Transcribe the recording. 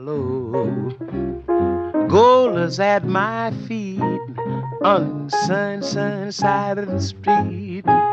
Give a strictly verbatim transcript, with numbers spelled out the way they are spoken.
hollow. Gold is at my feet on the sun, sun side of the street.